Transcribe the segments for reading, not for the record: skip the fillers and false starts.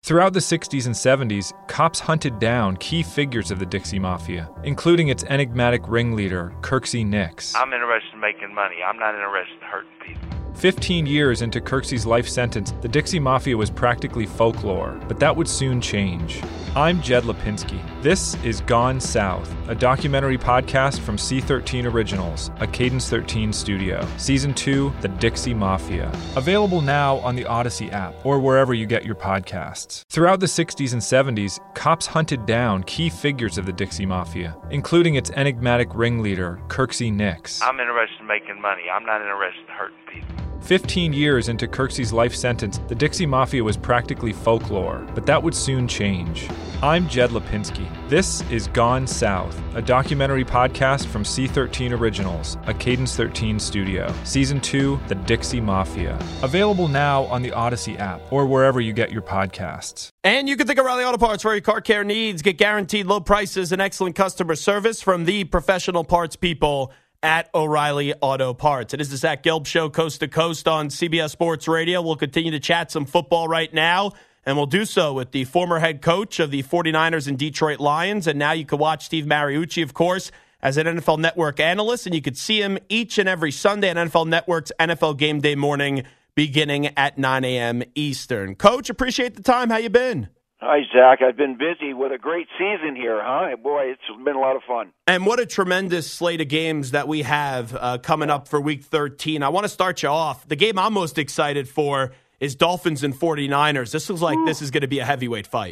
Throughout the 60s and 70s, cops hunted down key figures of the Dixie Mafia, including its enigmatic ringleader, Kirksey Nix. I'm interested in making money. I'm not interested in hurting people. 15 years into Kirksey's life sentence, the Dixie Mafia was practically folklore, but that would soon change. I'm Jed Lipinski. This is Gone South, a documentary podcast from C13 Originals, a Cadence 13 studio. Season 2, The Dixie Mafia. Available now on the Odyssey app or wherever you get your podcasts. Throughout the 60s and 70s, cops hunted down key figures of the Dixie Mafia, including its enigmatic ringleader, Kirksey Nix. I'm interested in making money. I'm not interested in hurting people. 15 years into Kirksey's life sentence, the Dixie Mafia was practically folklore, but that would soon change. I'm Jed Lipinski. This is Gone South, a documentary podcast from C13 Originals, a Cadence 13 studio. Season 2, The Dixie Mafia. Available now on the Odyssey app or wherever you get your podcasts. And you can think of O'Reilly Auto Parts for your car care needs. Get guaranteed low prices and excellent customer service from the professional parts people at O'Reilly Auto Parts. It is the Zach Gelb Show, coast to coast on CBS Sports Radio. We'll continue to chat some football right now, and we'll do so with the former head coach of the 49ers and Detroit Lions. And now you can watch Steve Mariucci, of course, as an NFL Network analyst, and you could see him each and every Sunday on NFL Network's NFL Game Day morning beginning at 9 a.m. Eastern. Coach, appreciate the time. How you been? Hi, Zach. I've been busy with a great season here, huh? Boy, it's been a lot of fun. And what a tremendous slate of games that we have coming up for Week 13. I want to start you off. The game I'm most excited for is Dolphins and 49ers. This looks like this is going to be a heavyweight fight.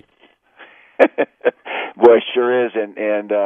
Boy, it sure is. And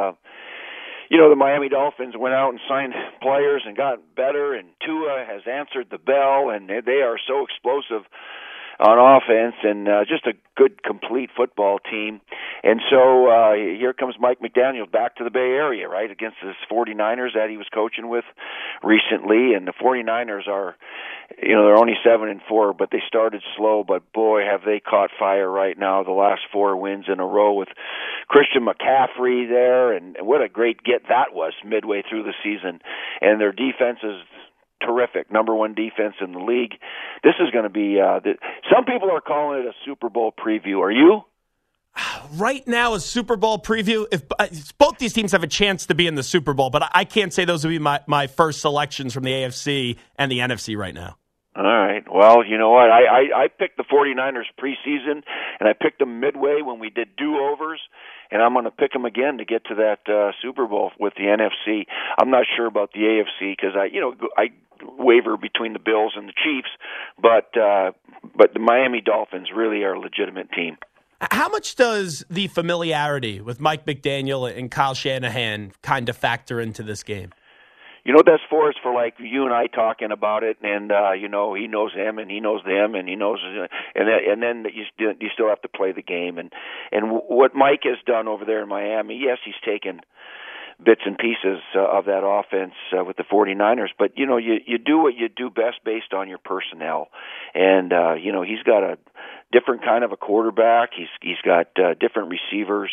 you know, the Miami Dolphins went out and signed players and got better, and Tua has answered the bell, and they are so explosive on offense, and just a good, complete football team. And so here comes Mike McDaniel back to the Bay Area, right, against his 49ers that he was coaching with recently. And the 49ers are, you know, they're only 7-4, but they started slow. But, boy, have they caught fire right now, the last 4 wins in a row with Christian McCaffrey there. And what a great get that was midway through the season. And their defense is terrific, number 1 defense in the league. This is going to be, some people are calling it a Super Bowl preview. Are you? Right now, a Super Bowl preview, if both these teams have a chance to be in the Super Bowl, but I can't say those would be my first selections from the AFC and the NFC right now. All right. Well, you know what? I picked the 49ers preseason, and I picked them midway when we did do-overs, and I'm going to pick them again to get to that Super Bowl with the NFC. I'm not sure about the AFC because I waver between the Bills and the Chiefs, but the Miami Dolphins really are a legitimate team. How much does the familiarity with Mike McDaniel and Kyle Shanahan kind of factor into this game? You know, that's for us for like you and I talking about it, and you know, he knows them and he knows them and he knows, and then you still have to play the game. And what Mike has done over there in Miami, yes, he's taken bits and pieces of that offense with the 49ers, but you know, you do what you do best based on your personnel. And you know, he's got a different kind of a quarterback. He's got different receivers.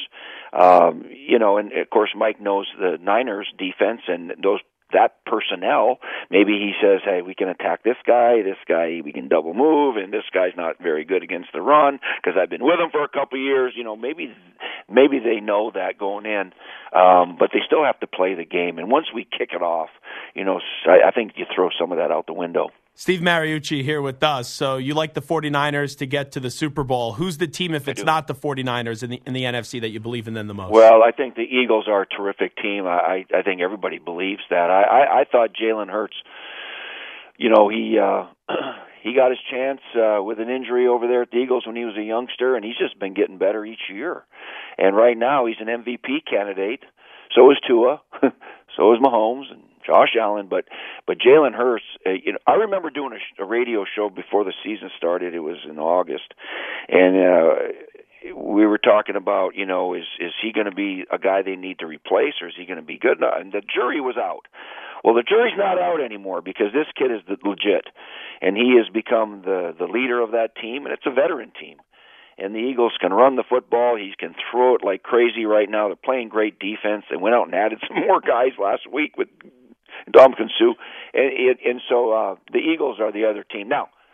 You know, and of course Mike knows the Niners defense and that personnel. Maybe he says, hey, we can attack this guy we can double move, and this guy's not very good against the run because I've been with him for a couple of years. You know, maybe they know that going in, but they still have to play the game. And once we kick it off, you know, I think you throw some of that out the window. Steve Mariucci here with us. So you like the 49ers to get to the Super Bowl. Who's the team, if it's not the 49ers in the NFC, that you believe in them the most? Well, I think the Eagles are a terrific team. I think everybody believes that. I thought Jalen Hurts, you know, he got his chance with an injury over there at the Eagles when he was a youngster, and he's just been getting better each year. And right now he's an MVP candidate. So is Tua. So is Mahomes and Josh Allen, but Jalen Hurts, you know, I remember doing a radio show before the season started. It was in August, and we were talking about, you know, is he going to be a guy they need to replace, or is he going to be good? And the jury was out. Well, the jury's not out anymore because this kid is legit, and he has become the leader of that team, and it's a veteran team. And the Eagles can run the football. He can throw it like crazy right now. They're playing great defense. They went out and added some more guys last week with Ndamukong Suh. And so the Eagles are the other team. Now,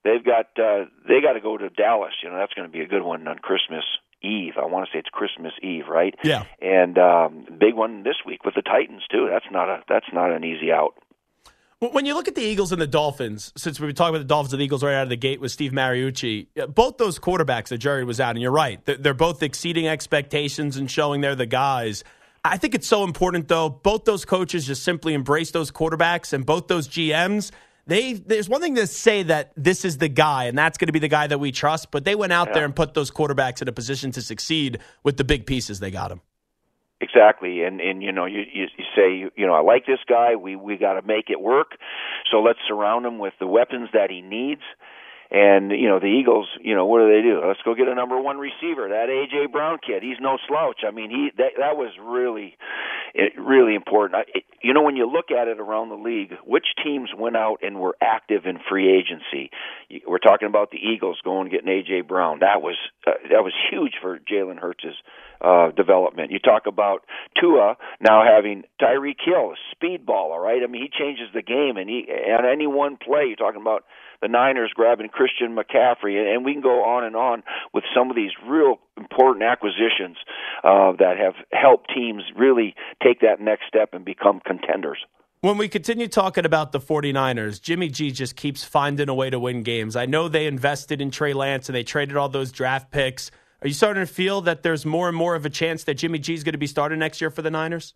they got to go to Dallas. That's going to be a good one on Christmas Eve. I want to say it's Christmas Eve, right? Yeah. And big one this week with the Titans too. That's not an easy out. When you look at the Eagles and the Dolphins, since we've been talking about the Dolphins and the Eagles right out of the gate with Steve Mariucci, both those quarterbacks that Jerry was out, and you're right, they're both exceeding expectations and showing they're the guys. I think it's so important, though, both those coaches just simply embrace those quarterbacks, and both those GMs, there's one thing to say that this is the guy, and that's going to be the guy that we trust, but they went out there and put those quarterbacks in a position to succeed with the big pieces they got them. Exactly, and you say, I like this guy. We got to make it work. So let's surround him with the weapons that he needs. And the Eagles, what do? Let's go get a number one receiver. That A.J. Brown kid, he's no slouch. I mean, that was really important. When you look at it around the league, which teams went out and were active in free agency? We're talking about the Eagles going and getting A.J. Brown. That was huge for Jalen Hurts' development. You talk about Tua now having Tyreek Hill, a speedballer, right? I mean, he changes the game, and on any one play, you're talking about the Niners grabbing Christian McCaffrey, and we can go on with some of these real important acquisitions that have helped teams really take that next step and become contenders. When we continue talking about the 49ers, Jimmy G just keeps finding a way to win games. I know they invested in Trey Lance and they traded all those draft picks. Are you starting to feel that there's more and more of a chance that Jimmy G is going to be starting next year for the Niners?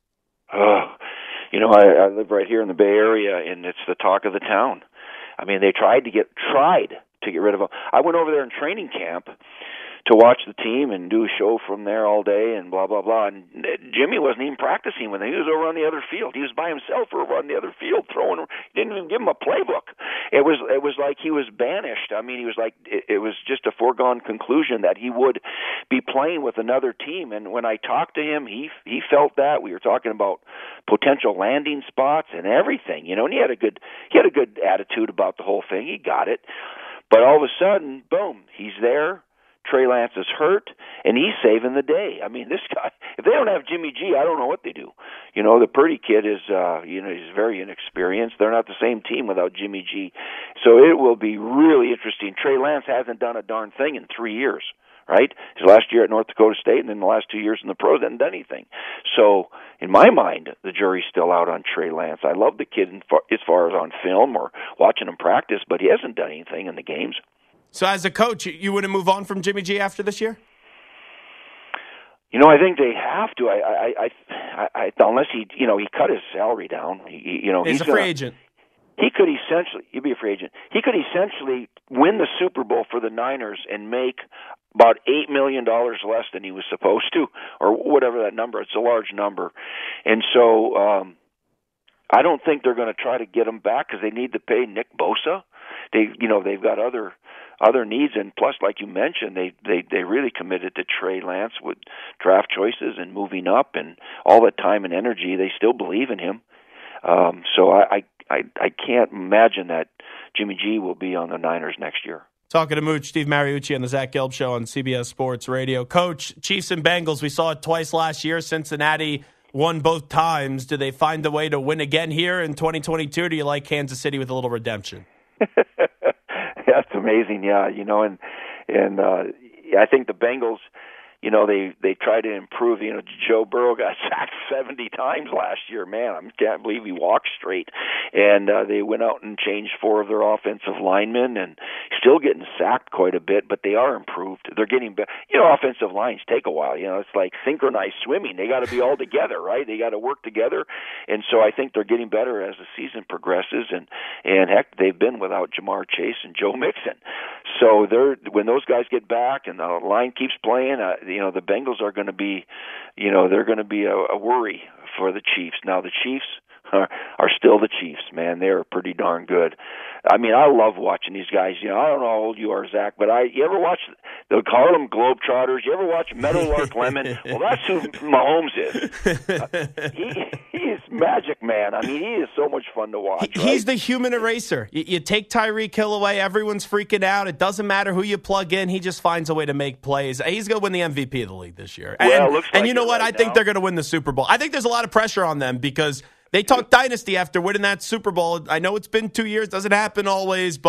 I live right here in the Bay Area, and it's the talk of the town. I mean, they tried to get rid of him. I went over there in training camp to watch the team and do a show from there all day and blah, blah, blah. And Jimmy wasn't even practicing with him. He was over on the other field. He was by himself over on the other field throwing. Didn't even give him a playbook. It was like he was banished. I mean, he was like, it was just a foregone conclusion that he would be playing with another team. And when I talked to him, he felt that. We were talking about potential landing spots and everything, and he had a good attitude about the whole thing. He got it. But all of a sudden, boom, he's there. Trey Lance is hurt, and he's saving the day. I mean, this guy, if they don't have Jimmy G, I don't know what they do. The Purdy kid is, he's very inexperienced. They're not the same team without Jimmy G. So it will be really interesting. Trey Lance hasn't done a darn thing in 3 years, right? His last year at North Dakota State, and then the last 2 years in the pros, hasn't done anything. So in my mind, the jury's still out on Trey Lance. I love the kid as far as on film or watching him practice, but he hasn't done anything in the games. So as a coach, you wouldn't move on from Jimmy G after this year? I think they have to. I unless he cut his salary down. He's a free agent. He'd be a free agent. He could essentially win the Super Bowl for the Niners and make about $8 million less than he was supposed to, or whatever that number. It's a large number, and so I don't think they're going to try to get him back because they need to pay Nick Bosa. They've got other needs, and plus, like you mentioned, they really committed to Trey Lance with draft choices and moving up and all the time and energy. They still believe in him. So I can't imagine that Jimmy G will be on the Niners next year. Talking to Mooch, Steve Mariucci on the Zach Gelb Show on CBS Sports Radio. Coach, Chiefs and Bengals, we saw it twice last year. Cincinnati won both times. Do they find a way to win again here in 2022, or do you like Kansas City with a little redemption? That's amazing, yeah. And I think the Bengals, they try to improve. Joe Burrow got sacked 70 times last year. Man, I can't believe he walked straight. And they went out and changed 4 of their offensive linemen, and still getting sacked quite a bit, but they are improved. They're getting better. Offensive lines take a while. It's like synchronized swimming. They got to be all together, right? They got to work together. And so I think they're getting better as the season progresses. And heck, they've been without Jamar Chase and Joe Mixon. So when those guys get back and the line keeps playing, the Bengals are going to be, they're going to be a worry for the Chiefs. Now, the Chiefs are still the Chiefs, man. They're pretty darn good. I mean, I love watching these guys. I don't know how old you are, Zach, but you ever watch the Harlem Globetrotters? You ever watch Meadowlark Lemon? Well, that's who Mahomes is. He is magic, man. I mean, he is so much fun to watch. He's the human eraser. You take Tyreek Hill away, everyone's freaking out. It doesn't matter who you plug in. He just finds a way to make plays. He's going to win the MVP of the league this year. And you know what? I think they're going to win the Super Bowl. I think there's a lot of pressure on them because they talk dynasty after winning that Super Bowl. I know it's been 2 years. Doesn't happen always, but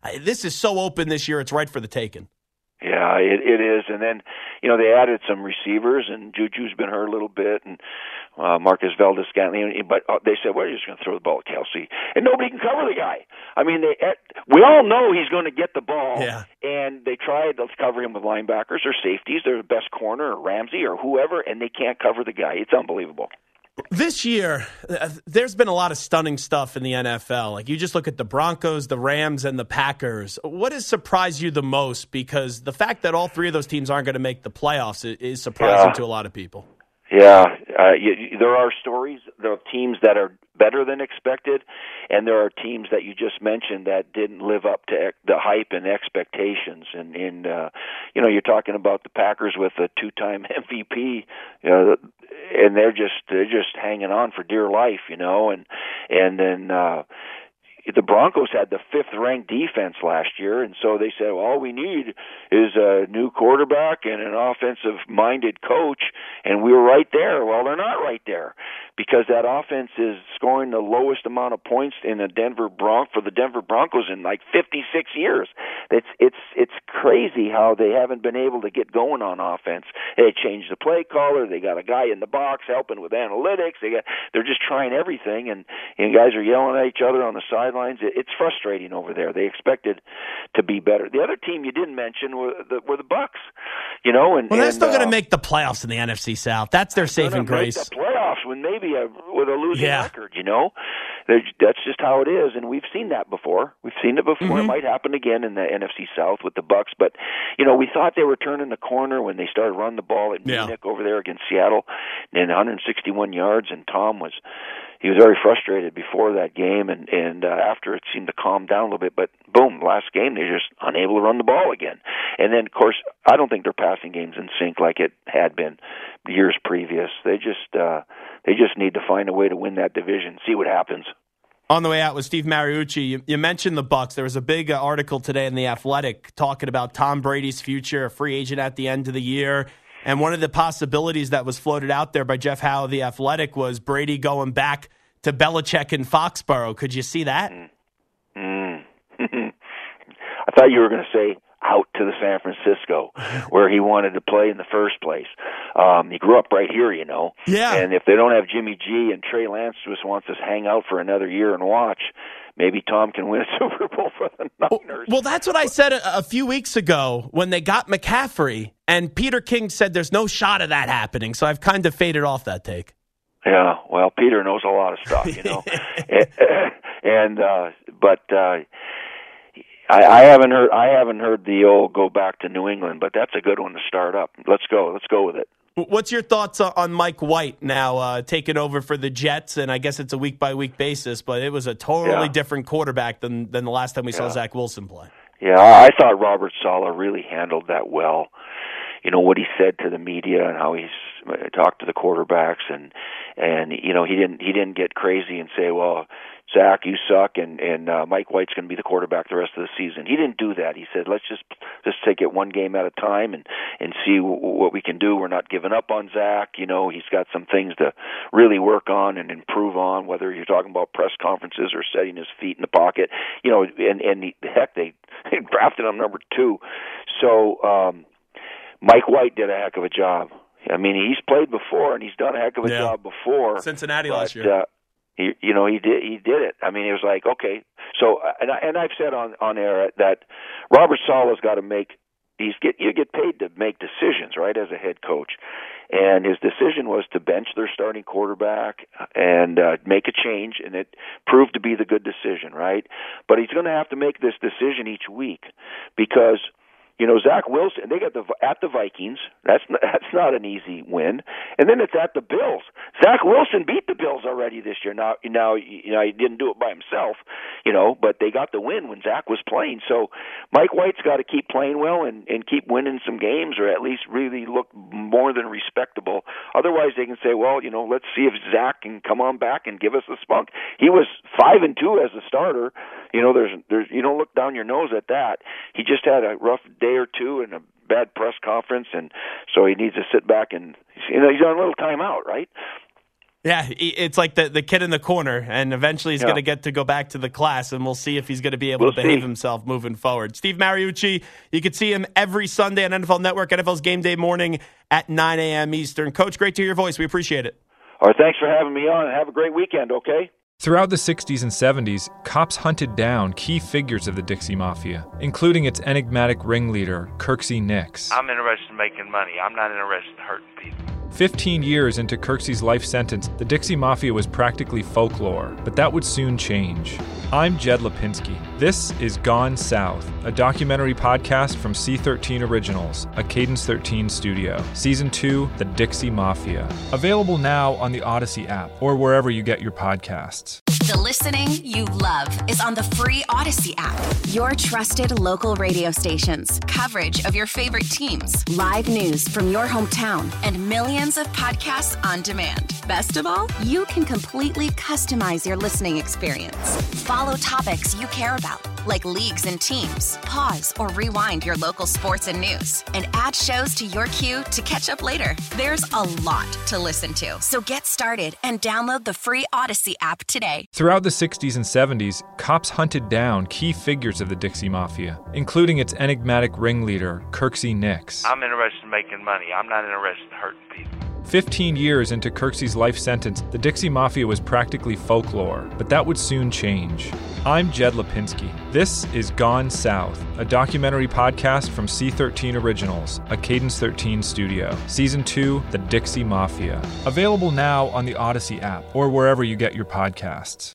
This is so open this year, it's right for the taking. Yeah, it is. And then, they added some receivers, and Juju's been hurt a little bit, and Marcus Valdes-Scantling. But they said, well, you're just going to throw the ball at Kelsey. And nobody can cover the guy. I mean, we all know he's going to get the ball. Yeah. And they tried to cover him with linebackers or safeties. They're the best corner or Ramsey or whoever, and they can't cover the guy. It's unbelievable. This year, there's been a lot of stunning stuff in the NFL. Like, you just look at the Broncos, the Rams, and the Packers. What has surprised you the most? Because the fact that all three of those teams aren't going to make the playoffs is surprising to a lot of people. Yeah, there are stories. There are teams that are better than expected, and there are teams that you just mentioned that didn't live up to the hype and expectations. And you're talking about the Packers with a two-time MVP, and they're just hanging on for dear life, and then. The Broncos had the fifth-ranked defense last year, and so they said, well, all we need is a new quarterback and an offensive-minded coach, and we were right there. Well, they're not right there because that offense is scoring the lowest amount of points for the Denver Broncos in like 56 years. It's crazy how they haven't been able to get going on offense. They changed the play caller. They got a guy in the box helping with analytics. They're just trying everything, and guys are yelling at each other on the sidelines. It's frustrating over there. They expected to be better. The other team you didn't mention were the Bucks. They're still going to make the playoffs in the NFC South. That's their saving grace. Make the playoffs with with a losing record. That's just how it is, and we've seen that before. We've seen it before. It might happen again in the NFC South with the Bucks, but we thought they were turning the corner when they started running the ball at Munich over there against Seattle, and 161 yards. And Tom was very frustrated before that game, and after it seemed to calm down a little bit. But boom, last game they're just unable to run the ball again. And then, of course, I don't think their passing game's in sync like it had been years previous. They just need to find a way to win that division. See what happens. On the way out with Steve Mariucci, you mentioned the Bucs. There was a big article today in The Athletic talking about Tom Brady's future, a free agent at the end of the year. And one of the possibilities that was floated out there by Jeff Howe of The Athletic was Brady going back to Belichick in Foxborough. Could you see that? I thought you were going to say out to the San Francisco, where he wanted to play in the first place. He grew up right here, Yeah. And if they don't have Jimmy G and Trey Lance just wants us to hang out for another year and watch, maybe Tom can win a Super Bowl for the Niners. Well, that's what I said a few weeks ago when they got McCaffrey, and Peter King said there's no shot of that happening, so I've kind of faded off that take. Yeah, well, Peter knows a lot of stuff, I haven't heard the old go back to New England, but that's a good one to start up. Let's go with it. What's your thoughts on Mike White now taking over for the Jets? And I guess it's a week-by-week basis, but it was a totally different quarterback than the last time we saw Zach Wilson play. Yeah, I thought Robert Saleh really handled that well. What he said to the media and how he's talked to the quarterbacks, and he didn't get crazy and say, well, Zach, you suck, and Mike White's going to be the quarterback the rest of the season. He didn't do that. He said, let's just take it one game at a time and see what we can do. We're not giving up on Zach. He's got some things to really work on and improve on, whether you're talking about press conferences or setting his feet in the pocket. They drafted him number 2. So Mike White did a heck of a job. I mean, he's played before, and he's done a heck of a job before. Cincinnati last year. He did it. I mean, it was like, okay. So, and I've said on air that Robert Saleh's got to make. You get paid to make decisions, right, as a head coach. And his decision was to bench their starting quarterback and make a change, and it proved to be the good decision, right? But he's going to have to make this decision each week because Zach Wilson, they got at the Vikings. That's not an easy win. And then it's at the Bills. Zach Wilson beat the Bills already this year. Now he didn't do it by himself, but they got the win when Zach was playing. So Mike White's got to keep playing well and keep winning some games, or at least really look more than respectable. Otherwise, they can say, well, let's see if Zach can come on back and give us the spunk. He was 5-2 as a starter. There's you don't look down your nose at that. He just had a rough day or two and a bad press conference, and so he needs to sit back and he's on a little timeout, right? Yeah, it's like the kid in the corner, and eventually he's going to get to go back to the class, and we'll see if he's going to be able to behave himself moving forward. Steve Mariucci, you can see him every Sunday on NFL Network, NFL's Game Day morning at 9 a.m. Eastern. Coach, great to hear your voice. We appreciate it. All right, thanks for having me on, and have a great weekend, okay? Throughout the 60s and 70s, cops hunted down key figures of the Dixie Mafia, including its enigmatic ringleader, Kirksey Nix. I'm interested in making money. I'm not interested in hurting people. 15 years into Kirksey's life sentence, the Dixie Mafia was practically folklore, but that would soon change. I'm Jed Lipinski. This is Gone South, a documentary podcast from C13 Originals, a Cadence 13 studio. Season 2, The Dixie Mafia. Available now on the Odyssey app or wherever you get your podcasts. The listening you love is on the free Odyssey app. Your trusted local radio stations, coverage of your favorite teams, live news from your hometown, and millions of podcasts on demand. Best of all, you can completely customize your listening experience. Follow topics you care about, like leagues and teams. Pause or rewind your local sports and news, and add shows to your queue to catch up later. There's a lot to listen to, so get started and download the free Odyssey app today. Throughout the 60s and 70s, cops hunted down key figures of the Dixie Mafia, including its enigmatic ringleader, Kirksey Nix. I'm interested in making money. I'm not interested in hurting people. 15 years into Kirksey's life sentence, the Dixie Mafia was practically folklore, but that would soon change. I'm Jed Lipinski. This is Gone South, a documentary podcast from C13 Originals, a Cadence 13 studio. Season 2, The Dixie Mafia. Available now on the Odyssey app or wherever you get your podcasts.